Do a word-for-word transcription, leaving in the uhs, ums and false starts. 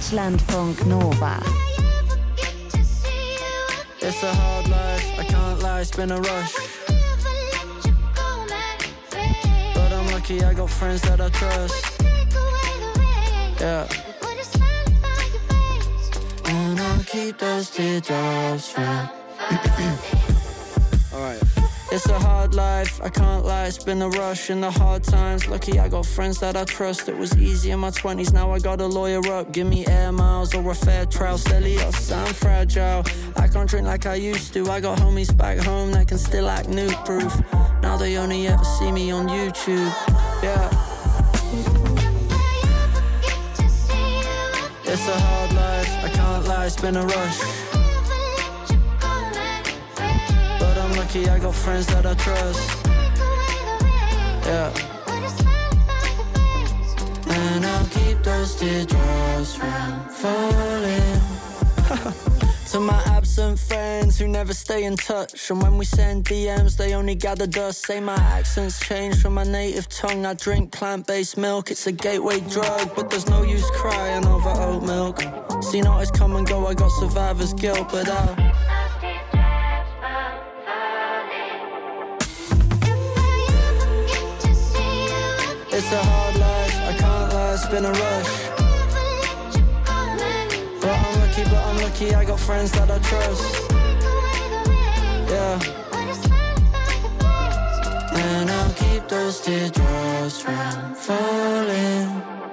Deutschlandfunk Nova. It's a hard life, I can't lie, it's been a rush. But I'm lucky I got friends that I trust. Yeah. And I'll keep those teardrops from. Alright. It's a hard life, I can't lie, it's been a rush in the hard times. Lucky I got friends that I trust. It was easy in my twenties, now I gotta lawyer up. Give me air miles or a fair trial. Stelios, I'm fragile, I can't drink like I used to. I got homies back home that can still act nude proof. Now they only ever see me on YouTube. Yeah. It's a hard life, I can't lie, it's been a rush. Lucky I got friends that I trust. Yeah. And I'll keep those teardrops from falling. To my absent friends who never stay in touch, and when we send D Ms they only gather dust. Say my accent's changed from my native tongue. I drink plant-based milk, it's a gateway drug, but there's no use crying over oat milk. Seen artists come and go, I got survivor's guilt, but I It's a hard life, I can't lie, it's been a rush. But I'm lucky, but I'm lucky I got friends that I trust. Yeah. And I'll keep those teardrops from falling.